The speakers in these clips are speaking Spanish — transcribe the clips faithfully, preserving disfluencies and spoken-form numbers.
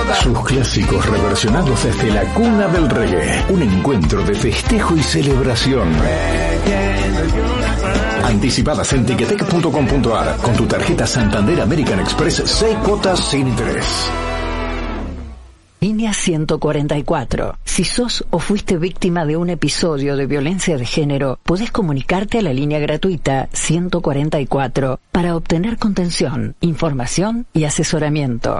todas. Sus clásicos reversionados desde la cuna del reggae. Un encuentro de festejo y celebración. Anticipadas en ticketek punto com punto ar con tu tarjeta Santander American Express seis cuotas sin interés. Línea ciento cuarenta y cuatro. Si sos o fuiste víctima de un episodio de violencia de género, podés comunicarte a la línea gratuita ciento cuarenta y cuatro para obtener contención, información y asesoramiento.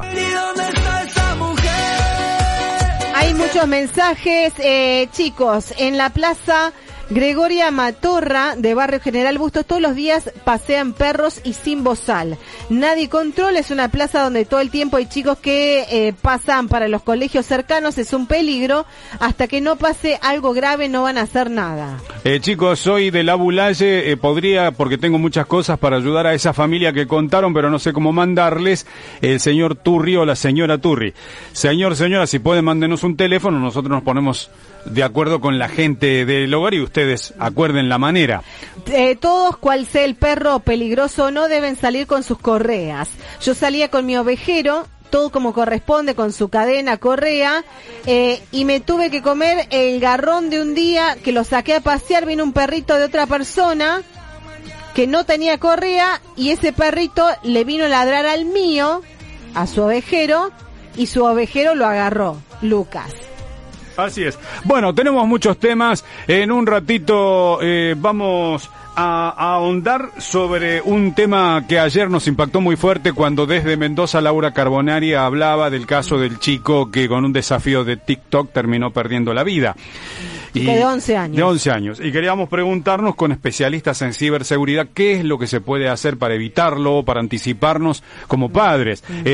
Hay muchos mensajes, eh, chicos, en la plaza Gregoria Matorra de Barrio General Bustos todos los días pasean perros y sin bozal. Nadie controla, es una plaza donde todo el tiempo hay chicos que eh, pasan para los colegios cercanos, es un peligro. Hasta que no pase algo grave no van a hacer nada. Eh, chicos, soy de la Bulalle, eh, podría, porque tengo muchas cosas para ayudar a esa familia que contaron, pero no sé cómo mandarles, el señor Turri o la señora Turri. Señor, señora, si pueden mándenos un teléfono, nosotros nos ponemos de acuerdo con la gente del hogar y ustedes acuerden la manera. Eh, todos, cual sea el perro peligroso o no, deben salir con sus correas. Yo salía con mi ovejero, todo como corresponde, con su cadena, correa, eh, y me tuve que comer el garrón de un día que lo saqué a pasear. Vino un perrito de otra persona que no tenía correa y ese perrito le vino a ladrar al mío, a su ovejero, y su ovejero lo agarró, Lucas. Así es. Bueno, tenemos muchos temas. En un ratito eh, vamos a, a ahondar sobre un tema que ayer nos impactó muy fuerte cuando desde Mendoza Laura Carbonari hablaba del caso del chico que con un desafío de TikTok terminó perdiendo la vida. Y de once años. De once años. Y queríamos preguntarnos con especialistas en ciberseguridad qué es lo que se puede hacer para evitarlo, para anticiparnos como padres. Mm.